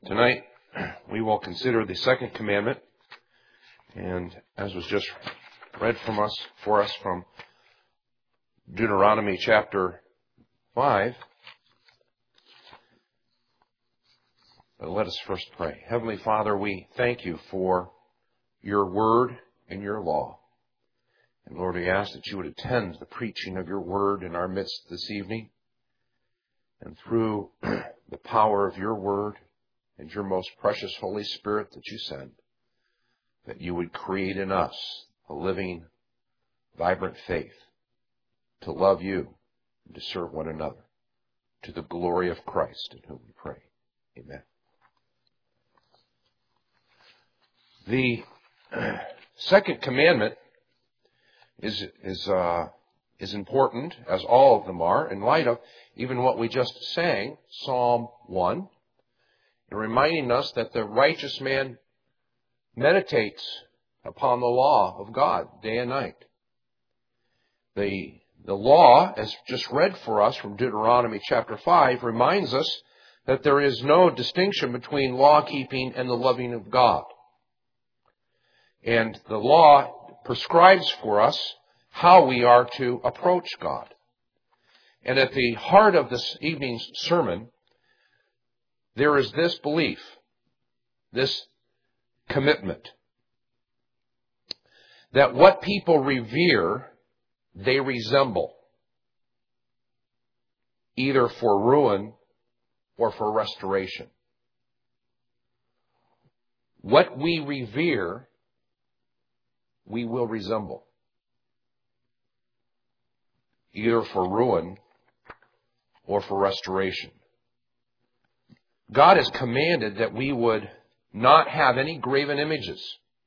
Tonight, we will consider the second commandment, and as was just read for us from Deuteronomy chapter 5. But let us first pray. Heavenly Father, we thank you for your word and your law. And Lord, we ask that you would attend the preaching of your word in our midst this evening. And through the power of your word and your most precious Holy Spirit that you send, that you would create in us a living, vibrant faith to love you and to serve one another to the glory of Christ, in whom we pray. Amen. The second commandment is important, as all of them are, in light of even what we just sang, Psalm 1, and reminding us that the righteous man meditates upon the law of God day and night. The law, as just read for us from Deuteronomy chapter 5, reminds us that there is no distinction between law-keeping and the loving of God. And the law prescribes for us how we are to approach God. And at the heart of this evening's sermon, there is this belief, this commitment, that what people revere, they resemble, either for ruin or for restoration. What we revere, we will resemble, either for ruin or for restoration. God has commanded that we would not have any graven images.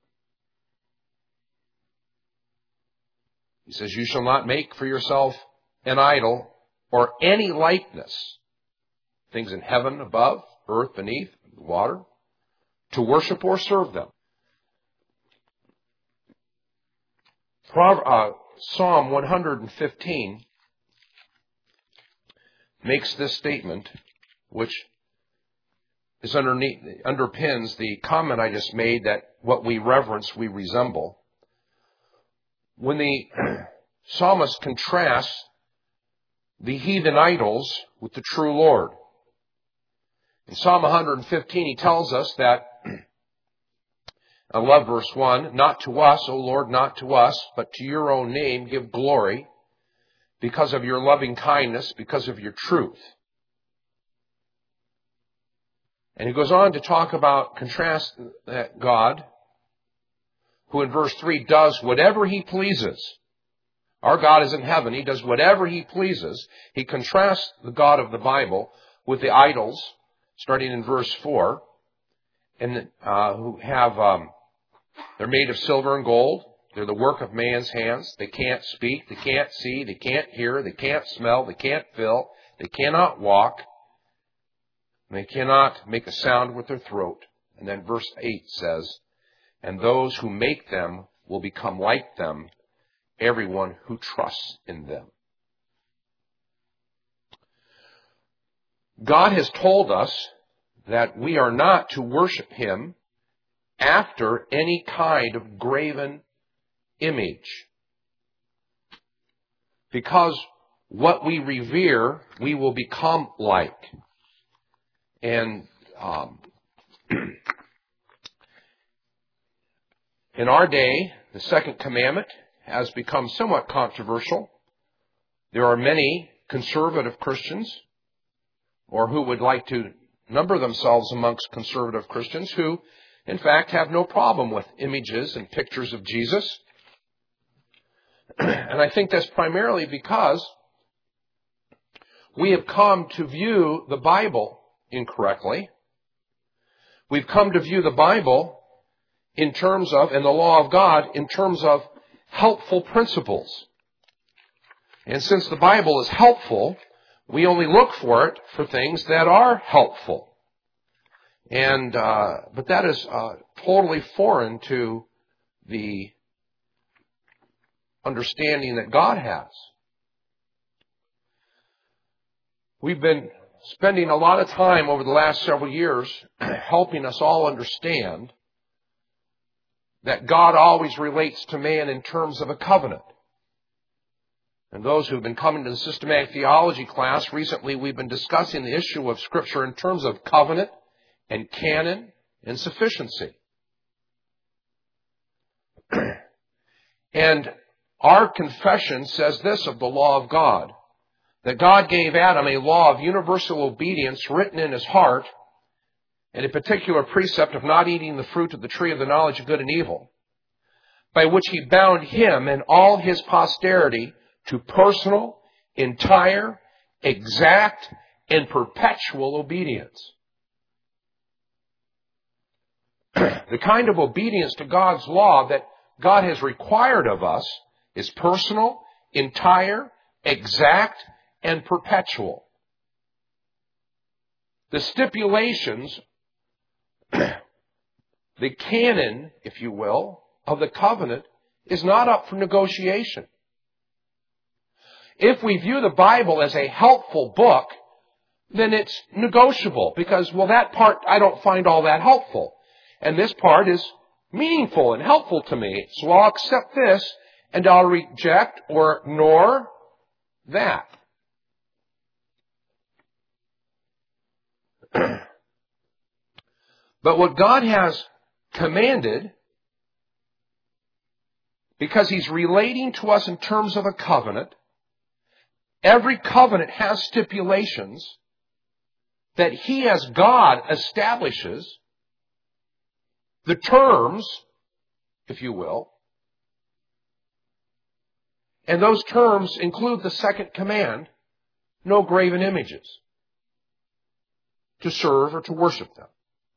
He says, you shall not make for yourself an idol or any likeness, things in heaven above, earth beneath, water, to worship or serve them. Psalm 115 makes this statement, which is underpins the comment I just made that what we reverence, we resemble. When the psalmist contrasts the heathen idols with the true Lord. In Psalm 115, he tells us that, I love verse 1, not to us, O Lord, not to us, but to your own name give glory because of your loving kindness, because of your truth. And he goes on to talk about, contrast that God, who in verse 3 does whatever he pleases. Our God is in heaven. He does whatever he pleases. He contrasts the God of the Bible with the idols, starting in verse 4, and who have, they're made of silver and gold. They're the work of man's hands. They can't speak. They can't see. They can't hear. They can't smell. They can't feel. They cannot walk. They cannot make a sound with their throat. And then verse 8 says, and those who make them will become like them, everyone who trusts in them. God has told us that we are not to worship him after any kind of graven image. Because what we revere, we will become like. And in our day, the second commandment has become somewhat controversial. There are many conservative Christians, or who would like to number themselves amongst conservative Christians, who, in fact, have no problem with images and pictures of Jesus. And I think that's primarily because we have come to view the Bible incorrectly. We've come to view the Bible in terms of, and the law of God, in terms of helpful principles. And since the Bible is helpful, we only look for it for things that are helpful. And but that is totally foreign to the understanding that God has. We've been spending a lot of time over the last several years helping us all understand that God always relates to man in terms of a covenant. And those who've been coming to the systematic theology class, recently we've been discussing the issue of Scripture in terms of covenant and canon and sufficiency. And our confession says this of the law of God, that God gave Adam a law of universal obedience written in his heart, and a particular precept of not eating the fruit of the tree of the knowledge of good and evil, by which he bound him and all his posterity to personal, entire, exact, and perpetual obedience. The kind of obedience to God's law that God has required of us is personal, entire, exact, and perpetual. The stipulations, the canon, if you will, of the covenant is not up for negotiation. If we view the Bible as a helpful book, then it's negotiable because, well, that part I don't find all that helpful. And this part is meaningful and helpful to me. So I'll accept this and I'll reject or ignore that. But what God has commanded, because He's relating to us in terms of a covenant, every covenant has stipulations that He as God establishes, the terms, if you will. And those terms include the second command, no graven images, to serve or to worship them.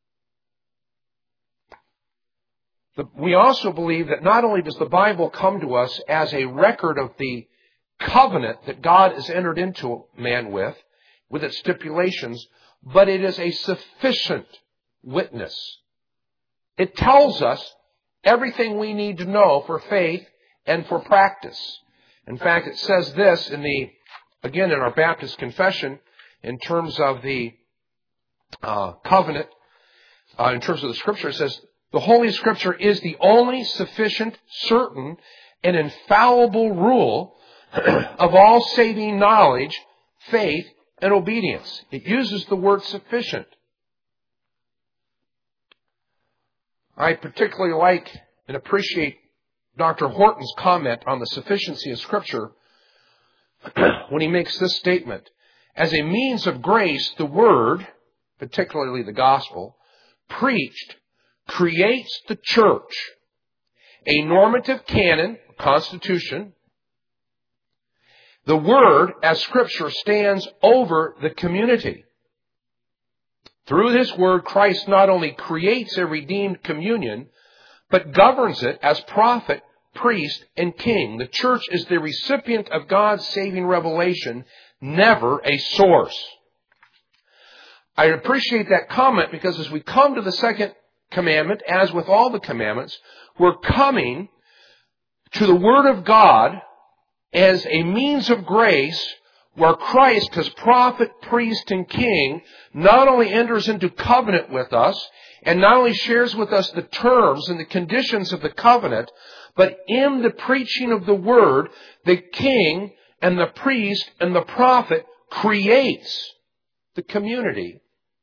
We also believe that not only does the Bible come to us as a record of the covenant that God has entered into man with its stipulations, but it is a sufficient witness. It tells us everything we need to know for faith and for practice. In fact, it says this in our Baptist confession, in terms of the covenant, in terms of the Scripture, it says, the Holy Scripture is the only sufficient, certain, and infallible rule of all saving knowledge, faith, and obedience. It uses the word sufficient. I particularly like and appreciate Dr. Horton's comment on the sufficiency of Scripture when he makes this statement. As a means of grace, the Word, particularly the Gospel, preached, creates the church, a normative canon, constitution. The Word, as Scripture, stands over the community. Through this Word, Christ not only creates a redeemed communion, but governs it as prophet, priest, and king. The church is the recipient of God's saving revelation, never a source. I appreciate that comment because as we come to the second commandment, as with all the commandments, we're coming to the Word of God as a means of grace where Christ, as prophet, priest, and king, not only enters into covenant with us and not only shares with us the terms and the conditions of the covenant, but in the preaching of the Word, the king and the priest and the prophet creates the community.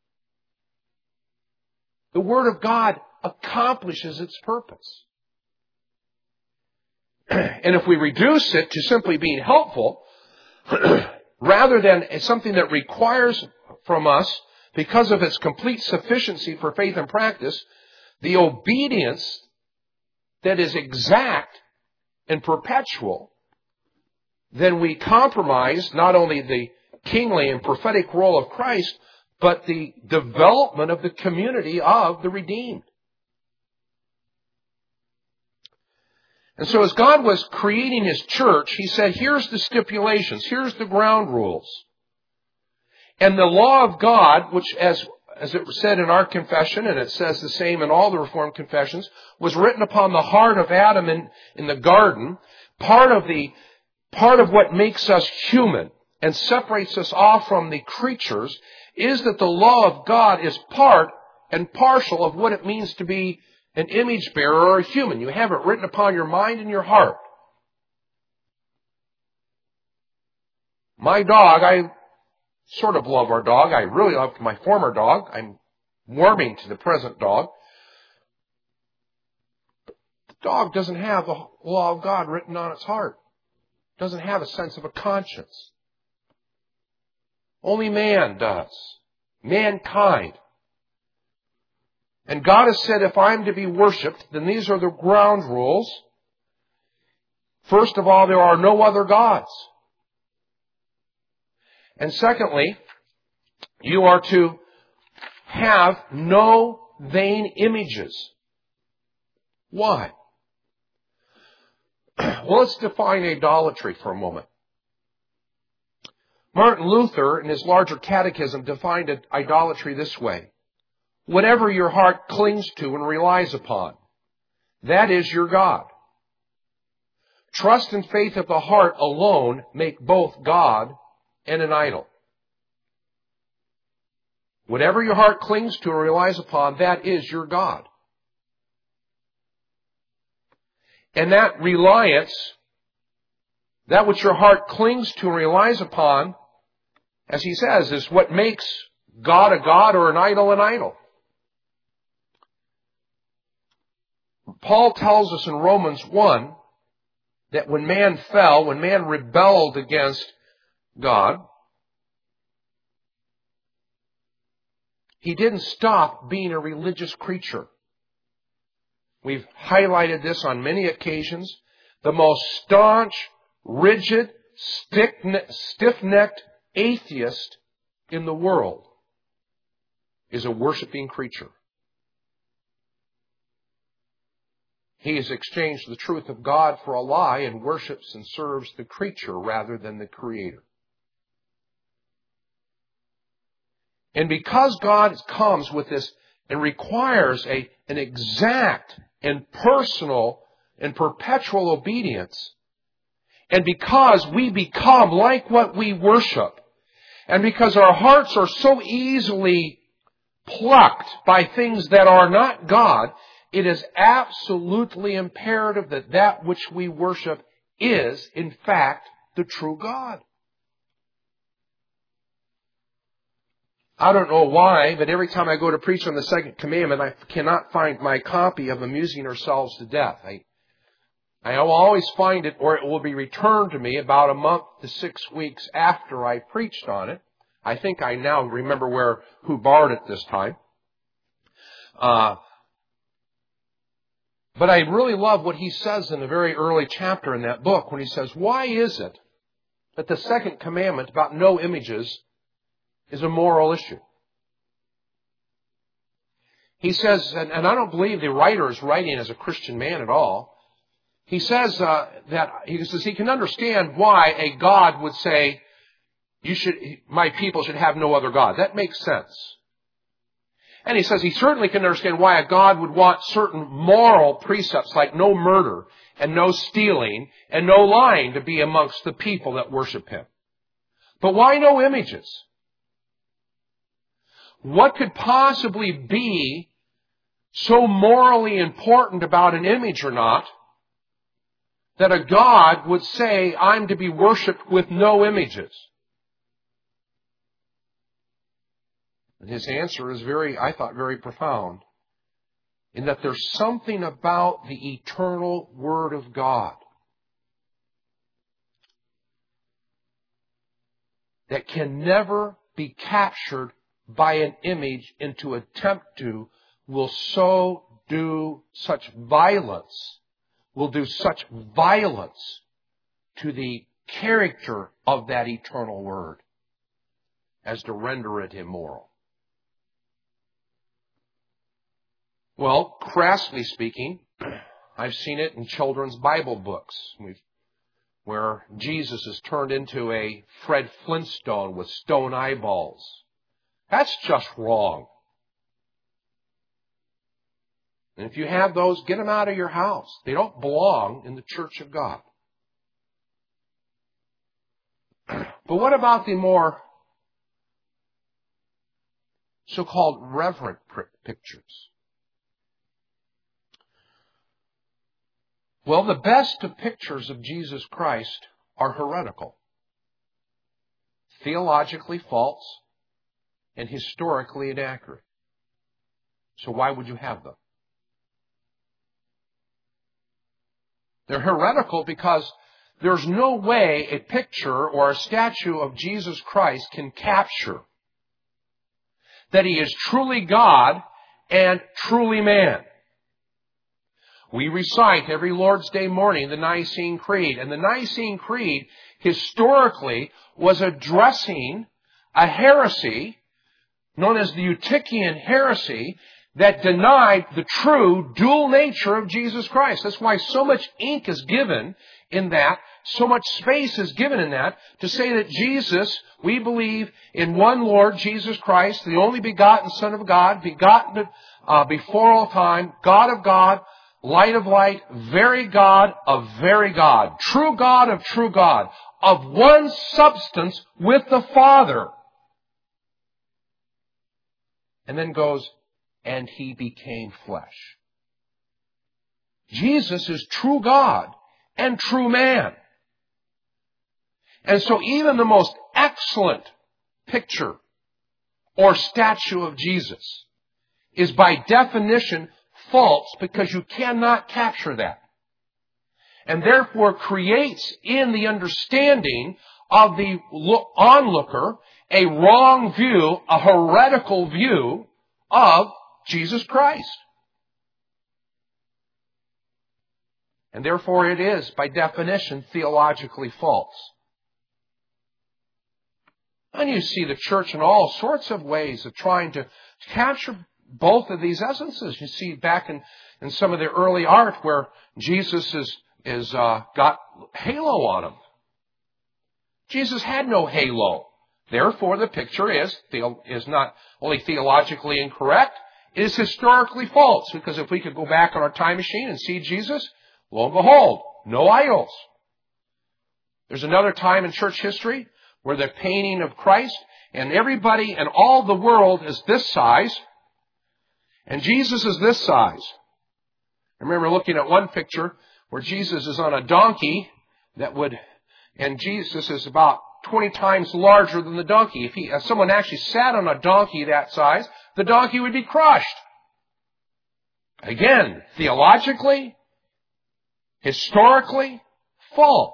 The Word of God accomplishes its purpose. And if we reduce it to simply being helpful, rather than something that requires from us, because of its complete sufficiency for faith and practice, the obedience that is exact and perpetual, then we compromise not only the kingly and prophetic role of Christ, but the development of the community of the redeemed. And so as God was creating His church, He said, here's the stipulations, here's the ground rules. And the law of God, which as it was said in our confession, and it says the same in all the Reformed confessions, was written upon the heart of Adam in the garden, part of what makes us human, and separates us off from the creatures is that the law of God is part and parcel of what it means to be an image bearer or a human. You have it written upon your mind and your heart. My dog, I sort of love our dog. I really loved my former dog. I'm warming to the present dog. The dog doesn't have the law of God written on its heart. Doesn't have a sense of a conscience. Only man does. Mankind. And God has said, if I'm to be worshipped, then these are the ground rules. First of all, there are no other gods. And secondly, you are to have no vain images. Why? Well, let's define idolatry for a moment. Martin Luther, in his larger catechism, defined idolatry this way. Whatever your heart clings to and relies upon, that is your God. Trust and faith of the heart alone make both God and an idol. Whatever your heart clings to and relies upon, that is your God. And that reliance, that which your heart clings to and relies upon, as he says, is what makes God a god or an idol an idol. Paul tells us in Romans 1 that when man fell, when man rebelled against God, he didn't stop being a religious creature. We've highlighted this on many occasions. The most staunch, rigid, stiff-necked atheist in the world is a worshiping creature. He has exchanged the truth of God for a lie and worships and serves the creature rather than the Creator. And because God comes with this and requires an exact and personal and perpetual obedience, and because we become like what we worship, and because our hearts are so easily plucked by things that are not God, it is absolutely imperative that that which we worship is, in fact, the true God. I don't know why, but every time I go to preach on the second commandment, I cannot find my copy of Amusing Ourselves to Death. I will always find it, or it will be returned to me about a month to 6 weeks after I preached on it. I think I now remember who borrowed it this time. But I really love what he says in a very early chapter in that book when he says, why is it that the second commandment about no images is a moral issue? He says, and I don't believe the writer is writing as a Christian man at all. He says that he can understand why a God would say, my people should have no other God. That makes sense. And he says he certainly can understand why a God would want certain moral precepts like no murder and no stealing and no lying to be amongst the people that worship him. But why no images? What could possibly be so morally important about an image or not that a God would say, I'm to be worshipped with no images? And his answer is I thought, very profound, in that there's something about the eternal Word of God that can never be captured by an image into attempt to will do such violence to the character of that eternal Word as to render it immoral. Well, crassly speaking, I've seen it in children's Bible books where Jesus is turned into a Fred Flintstone with stone eyeballs. That's just wrong. And if you have those, get them out of your house. They don't belong in the church of God. But what about the more so-called reverent pictures? Well, the best of pictures of Jesus Christ are heretical, theologically false, and historically inaccurate. So why would you have them? They're heretical because there's no way a picture or a statue of Jesus Christ can capture that He is truly God and truly man. We recite every Lord's Day morning the Nicene Creed. And the Nicene Creed historically was addressing a heresy known as the Eutychian heresy that denied the true dual nature of Jesus Christ. That's why so much ink is given in that, so much space is given in that, to say that Jesus, we believe in one Lord, Jesus Christ, the only begotten Son of God, begotten before all time, God of God, light of light, very God of very God, true God of true God, of one substance with the Father. And then goes, and He became flesh. Jesus is true God and true man. And so even the most excellent picture or statue of Jesus is by definition false, because you cannot capture that. And therefore creates in the understanding of the onlooker a wrong view, a heretical view of Jesus Christ. And therefore it is, by definition, theologically false. And you see the church in all sorts of ways of trying to capture both of these essences. You see back in some of the early art where Jesus is got halo on him. Jesus had no halo. Therefore, the picture is not only theologically incorrect, it is historically false. Because if we could go back on our time machine and see Jesus, lo and behold, no idols. There's another time in church history where the painting of Christ and everybody and all the world is this size, and Jesus is this size. I remember looking at one picture where Jesus is on a donkey and Jesus is about 20 times larger than the donkey. If someone actually sat on a donkey that size, the donkey would be crushed. Again, theologically, historically, false.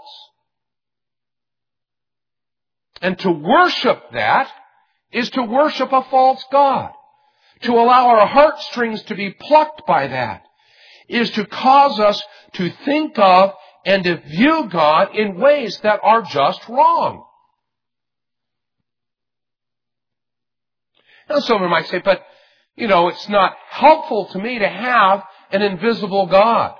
And to worship that is to worship a false God. To allow our heartstrings to be plucked by that is to cause us to think of and to view God in ways that are just wrong. Now someone might say, but, it's not helpful to me to have an invisible God.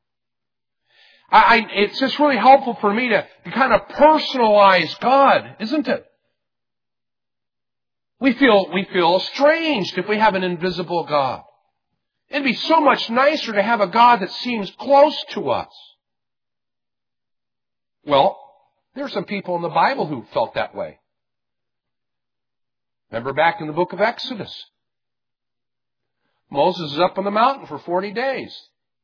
It's just really helpful for me to kind of personalize God, isn't it? We feel estranged if we have an invisible God. It'd be so much nicer to have a God that seems close to us. Well, there are some people in the Bible who felt that way. Remember back in the book of Exodus. Moses is up on the mountain for 40 days.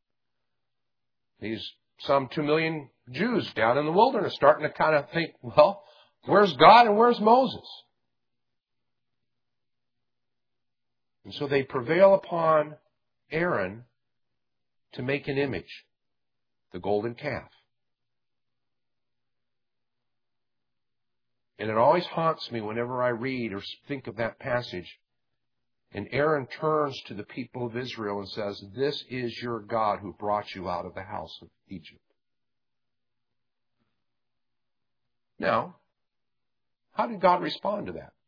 These some 2 million Jews down in the wilderness starting to kind of think, well, where's God and where's Moses? And so they prevail upon Aaron to make an image, the golden calf. And it always haunts me whenever I read or think of that passage. And Aaron turns to the people of Israel and says, "This is your God who brought you out of the house of Egypt." Now, how did God respond to that?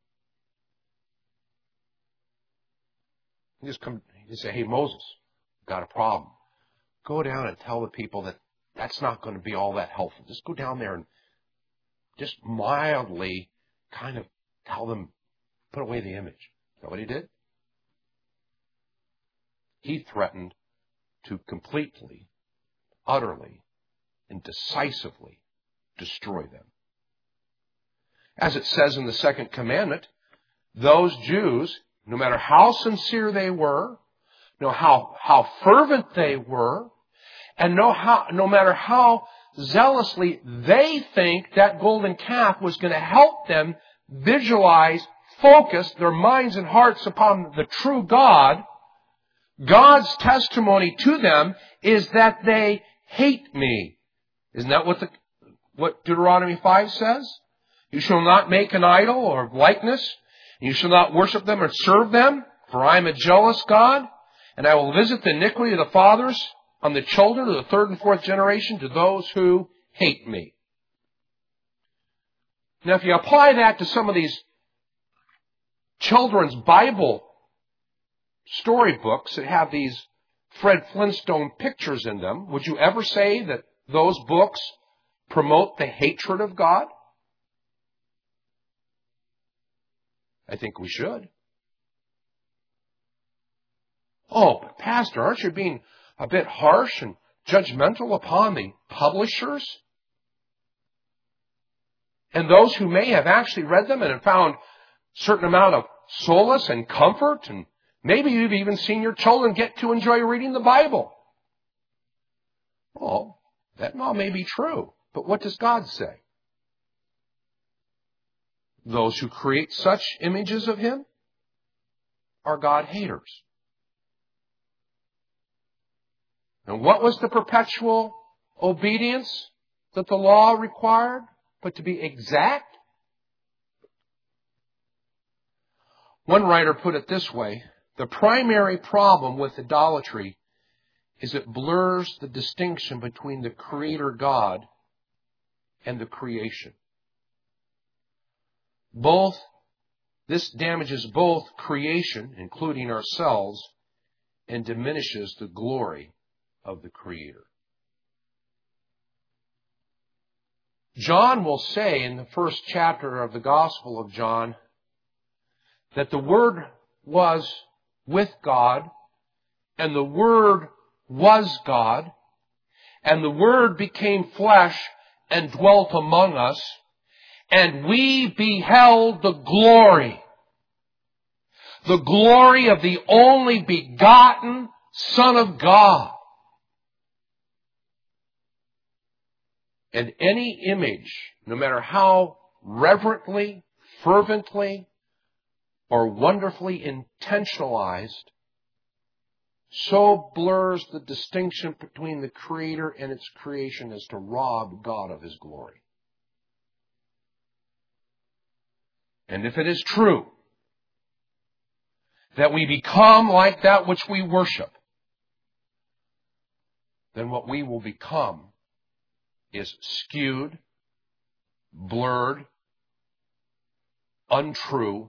He just say, "Hey, Moses, got a problem. Go down and tell the people that that's not going to be all that helpful. Just go down there and just mildly kind of tell them, put away the image." Is that what he did? He threatened to completely, utterly, and decisively destroy them. As it says in the second commandment, those Jews, no matter how sincere they were, how fervent they were, and no matter how zealously they think that golden calf was going to help them visualize, focus their minds and hearts upon the true God, God's testimony to them is that they hate me. Isn't that what Deuteronomy 5 says? You shall not make an idol or likeness. You shall not worship them or serve them, for I am a jealous God, and I will visit the iniquity of the fathers on the children of the third and fourth generation to those who hate me. Now, if you apply that to some of these children's Bible storybooks that have these Fred Flintstone pictures in them, would you ever say that those books promote the hatred of God? I think we should. Oh, but Pastor, aren't you being a bit harsh and judgmental upon the publishers? And those who may have actually read them and have found a certain amount of solace and comfort, and maybe you've even seen your children get to enjoy reading the Bible. Well, that all may be true, but what does God say? Those who create such images of Him are God haters. And what was the perpetual obedience that the law required? But to be exact? One writer put it this way: the primary problem with idolatry is it blurs the distinction between the Creator God and the creation. This damages both creation, including ourselves, and diminishes the glory of the Creator. John will say in the first chapter of the Gospel of John that the Word was with God, and the Word was God, and the Word became flesh and dwelt among us, and we beheld the glory of the only begotten Son of God. And any image, no matter how reverently, fervently, or wonderfully intentionalized, so blurs the distinction between the Creator and its creation as to rob God of His glory. And if it is true that we become like that which we worship, then what we will become is skewed, blurred, untrue,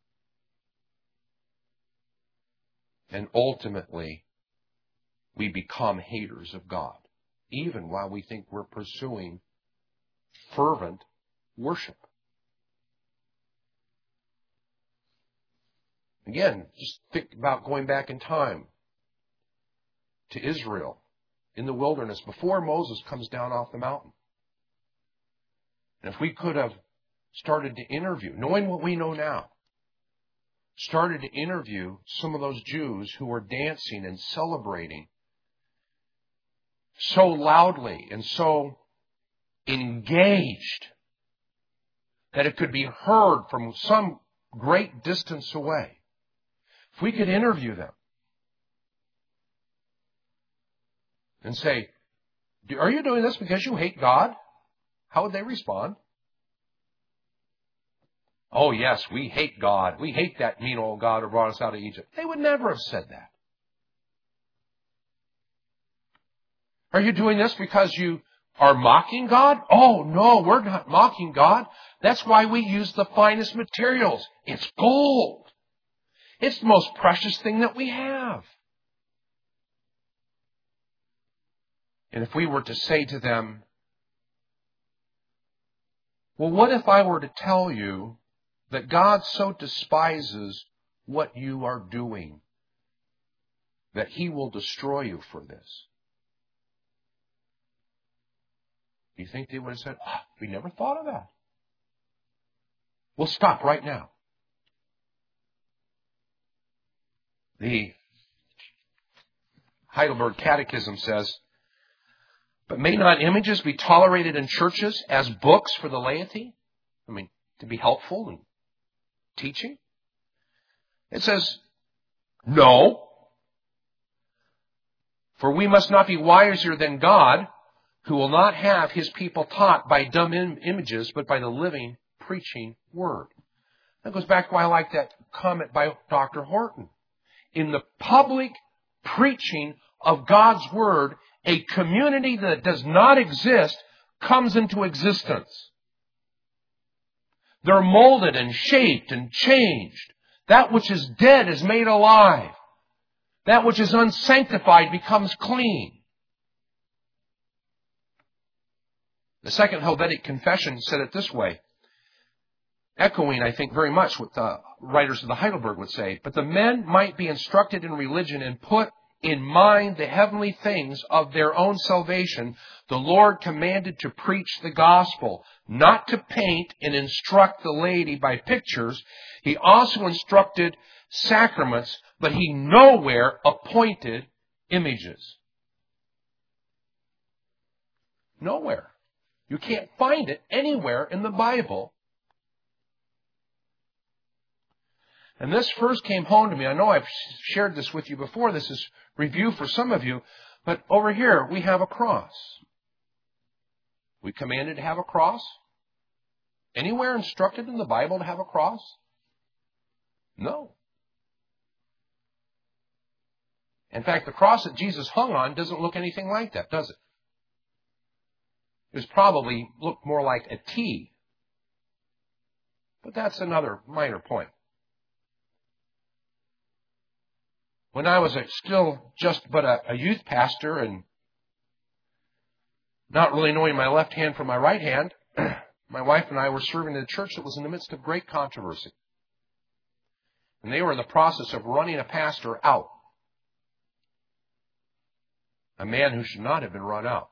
and ultimately we become haters of God, even while we think we're pursuing fervent worship. Again, just think about going back in time to Israel in the wilderness before Moses comes down off the mountain. And if we could have started to interview, knowing what we know now, started to interview some of those Jews who were dancing and celebrating so loudly and so engaged that it could be heard from some great distance away. If we could interview them and say, are you doing this because you hate God? How would they respond? Oh, yes, we hate God. We hate that mean old God who brought us out of Egypt. They would never have said that. Are you doing this because you are mocking God? Oh, no, we're not mocking God. That's why we use the finest materials. It's gold. It's the most precious thing that we have. And if we were to say to them, well, what if I were to tell you that God so despises what you are doing that He will destroy you for this? Do you think they would have said, we never thought of that? We'll stop right now. The Heidelberg Catechism says, but may not images be tolerated in churches as books for the laity? I mean, to be helpful in teaching? It says, no. For we must not be wiser than God, who will not have his people taught by dumb images, but by the living, preaching word. That goes back to why I like that comment by Dr. Horton. In the public preaching of God's word, a community that does not exist comes into existence. They're molded and shaped and changed. That which is dead is made alive. That which is unsanctified becomes clean. The Second Helvetic Confession said it this way, echoing, I think, very much what the writers of the Heidelberg would say. But the men might be instructed in religion and put in mind the heavenly things of their own salvation. The Lord commanded to preach the gospel, not to paint and instruct the laity by pictures. He also instructed sacraments, but he nowhere appointed images. Nowhere. You can't find it anywhere in the Bible. And this first came home to me. I know I've shared this with you before. This is review for some of you. But over here, we have a cross. We commanded to have a cross? Anywhere instructed in the Bible to have a cross? No. In fact, the cross that Jesus hung on doesn't look anything like that, does it? It was probably looked more like a T. But that's another minor point. When I was still just but a youth pastor and not really knowing my left hand from my right hand, my wife and I were serving in a church that was in the midst of great controversy. And they were in the process of running a pastor out. A man who should not have been run out.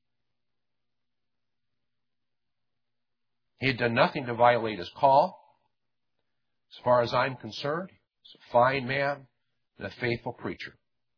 He had done nothing to violate his call. As far as I'm concerned, he's a fine man and a faithful preacher.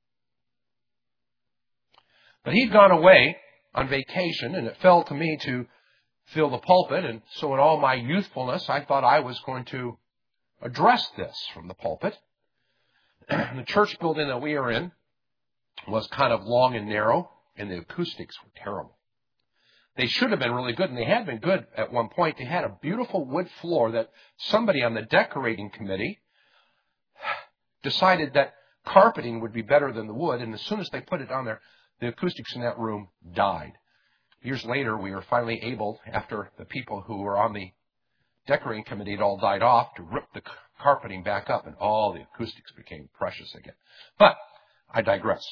But he'd gone away on vacation, and it fell to me to fill the pulpit. And so in all my youthfulness, I thought I was going to address this from the pulpit. The church building that we are in was kind of long and narrow, and the acoustics were terrible. They should have been really good, and they had been good at one point. They had a beautiful wood floor that somebody on the decorating committee decided that carpeting would be better than the wood, and as soon as they put it on there, the acoustics in that room died. Years later, we were finally able, after the people who were on the decorating committee had all died off, to rip the carpeting back up, and all the acoustics became precious again. But I digress.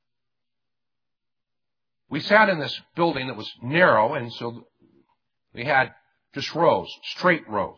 We sat in this building that was narrow, and so we had just rows, straight rows.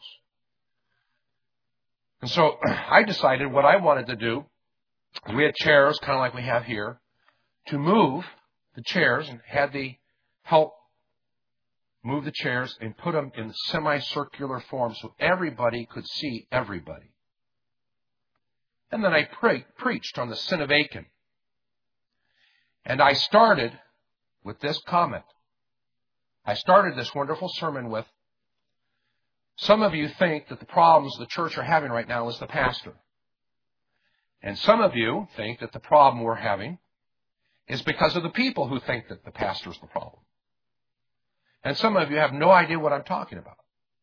And so I decided what I wanted to do, we had chairs, kind of like we have here, to move the chairs and had the help move the chairs and put them in semicircular form so everybody could see everybody. And then I preached on the sin of Achan. And I started with this comment. I started this wonderful sermon with, some of you think that the problems the church are having right now is the pastor. And some of you think that the problem we're having is because of the people who think that the pastor is the problem. And some of you have no idea what I'm talking about.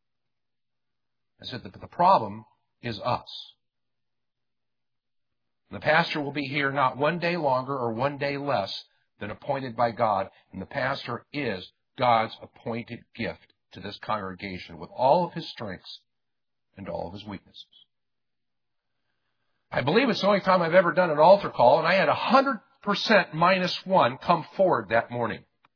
I said that the problem is us. The pastor will be here not one day longer or one day less than appointed by God, and the pastor is God's appointed gift to this congregation with all of his strengths and all of his weaknesses. I believe it's the only time I've ever done an altar call, and I had 100% minus one come forward that morning.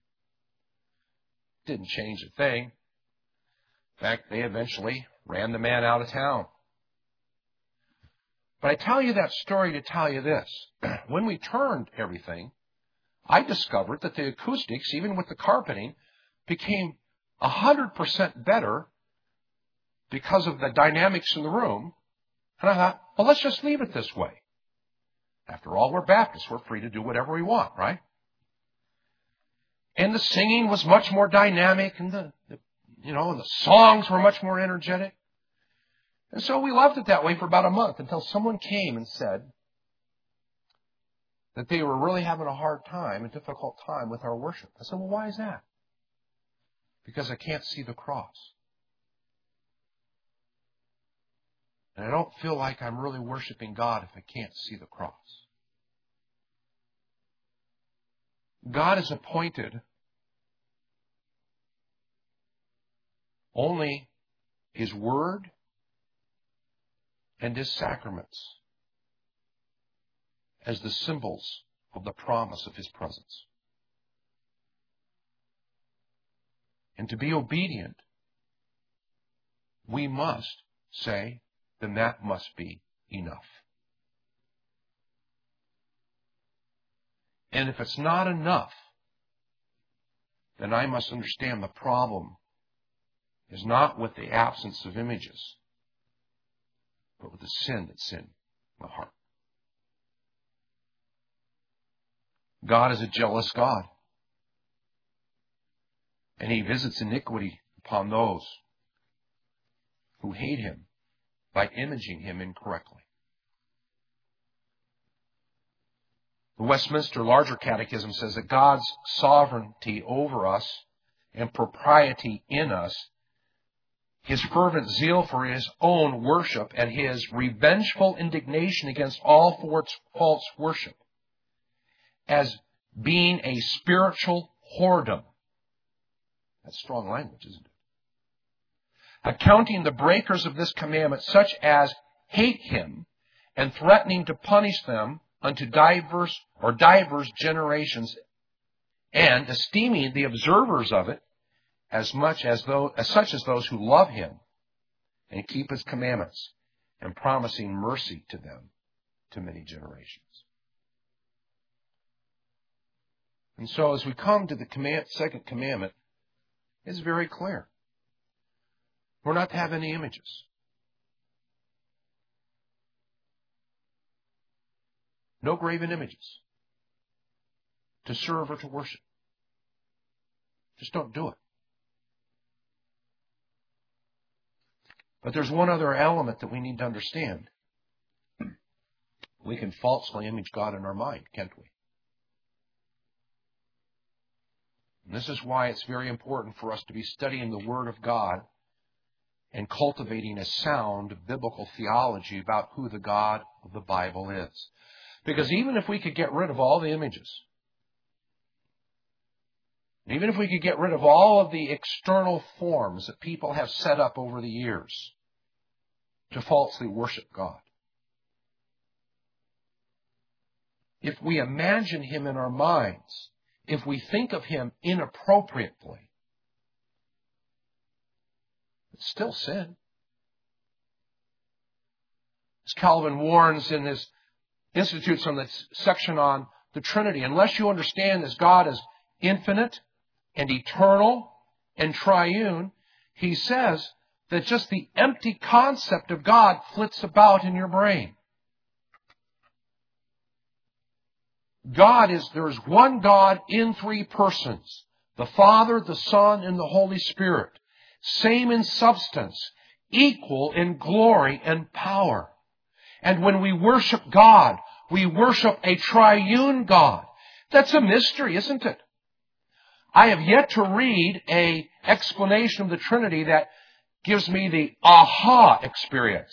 Didn't change a thing. In fact, they eventually ran the man out of town. But I tell you that story to tell you this. When we turned everything, I discovered that the acoustics, even with the carpeting, became 100% better because of the dynamics in the room. And I thought, well, let's just leave it this way. After all, we're Baptists. We're free to do whatever we want, right? And the singing was much more dynamic, and the songs were much more energetic. And so we left it that way for about a month until someone came and said that they were really having a hard time, a difficult time with our worship. I said, well, why is that? Because I can't see the cross. And I don't feel like I'm really worshiping God if I can't see the cross. God has appointed only His Word and His sacraments as the symbols of the promise of His presence. And to be obedient, we must say, then that must be enough. And if it's not enough, then I must understand the problem is not with the absence of images, but with the sin that's in my heart. God is a jealous God, and He visits iniquity upon those who hate Him by imaging Him incorrectly. The Westminster Larger Catechism says that God's sovereignty over us and propriety in us, His fervent zeal for His own worship, and His revengeful indignation against all false worship, as being a spiritual whoredom. That's strong language, isn't it? Accounting the breakers of this commandment such as hate Him, and threatening to punish them unto divers generations, and esteeming the observers of it as such as those who love Him and keep His commandments, and promising mercy to them to many generations. And so as we come to the second commandment, it's very clear. We're not to have any images. No graven images to serve or to worship. Just don't do it. But there's one other element that we need to understand. We can falsely image God in our mind, can't we? And this is why it's very important for us to be studying the Word of God and cultivating a sound biblical theology about who the God of the Bible is. Because even if we could get rid of all the images, even if we could get rid of all of the external forms that people have set up over the years to falsely worship God, if we imagine Him in our minds, if we think of Him inappropriately, it's still sin. As Calvin warns in his Institutes on the section on the Trinity, unless you understand this God is infinite and eternal and triune, he says that just the empty concept of God flits about in your brain. There is one God in three persons, the Father, the Son, and the Holy Spirit, same in substance, equal in glory and power. And when we worship God, we worship a triune God. That's a mystery, isn't it? I have yet to read an explanation of the Trinity that gives me the aha experience.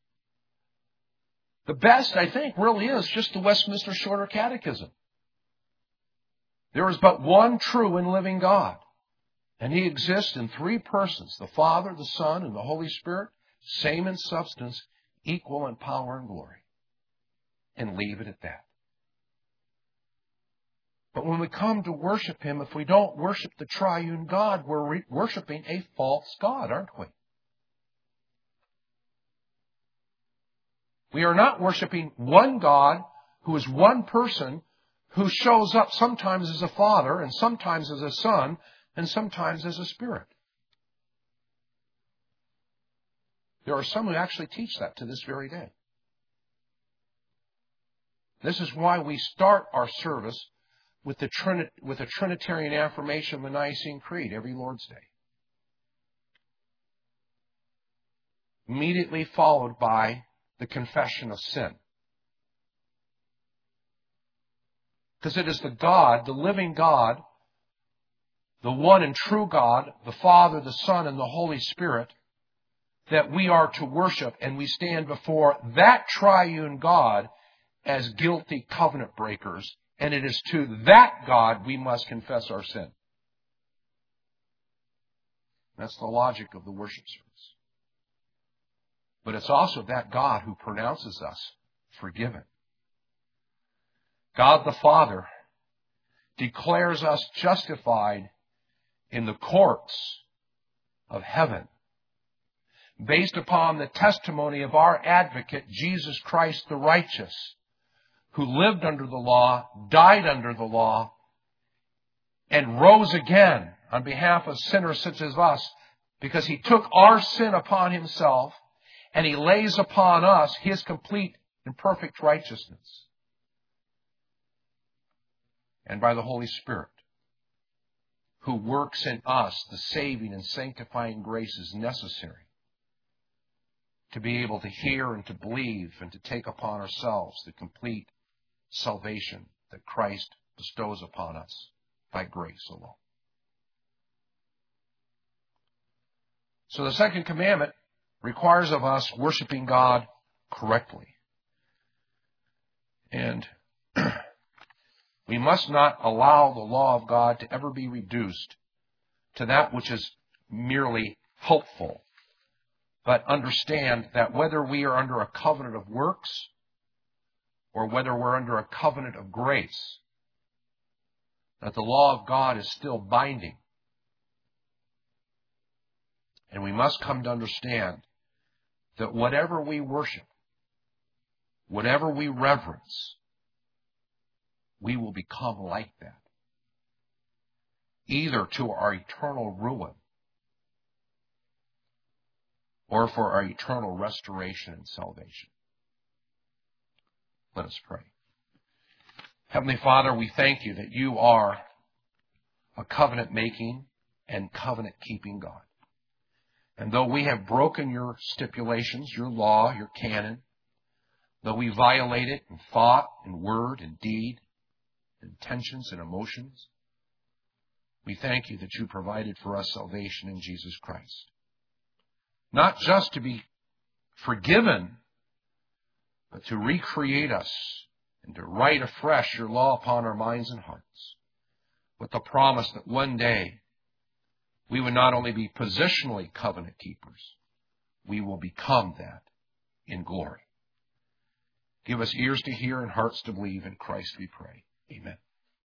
The best, I think, really is just the Westminster Shorter Catechism. There is but one true and living God, and He exists in three persons, the Father, the Son, and the Holy Spirit, same in substance, equal in power and glory. And leave it at that. But when we come to worship Him, if we don't worship the triune God, we're worshiping a false God, aren't we? We are not worshiping one God who is one person, who shows up sometimes as a Father, and sometimes as a Son, and sometimes as a Spirit. There are some who actually teach that to this very day. This is why we start our service with the Trinitarian affirmation of the Nicene Creed every Lord's Day. Immediately followed by the confession of sin. Because it is the God, the living God, the one and true God, the Father, the Son, and the Holy Spirit, that we are to worship, and we stand before that triune God as guilty covenant breakers, and it is to that God we must confess our sin. That's the logic of the worship service. But it's also that God who pronounces us forgiven. God the Father declares us justified in the courts of heaven, based upon the testimony of our advocate, Jesus Christ the righteous, who lived under the law, died under the law, and rose again on behalf of sinners such as us, because he took our sin upon himself, and he lays upon us his complete and perfect righteousness. And by the Holy Spirit, who works in us the saving and sanctifying graces necessary to be able to hear and to believe and to take upon ourselves the complete salvation that Christ bestows upon us by grace alone. So the second commandment requires of us worshiping God correctly. And we must not allow the law of God to ever be reduced to that which is merely helpful, but understand that whether we are under a covenant of works or whether we're under a covenant of grace, that the law of God is still binding. And we must come to understand that whatever we worship, whatever we reverence, we will become like that, either to our eternal ruin or for our eternal restoration and salvation. Let us pray. Heavenly Father, we thank you that you are a covenant-making and covenant-keeping God. And though we have broken your stipulations, your law, your canon, though we violate it in thought and word and deed, intentions and emotions, we thank you that you provided for us salvation in Jesus Christ. Not just to be forgiven, but to recreate us and to write afresh your law upon our minds and hearts, with the promise that one day we would not only be positionally covenant keepers, we will become that in glory. Give us ears to hear and hearts to believe. In Christ we pray. Amen.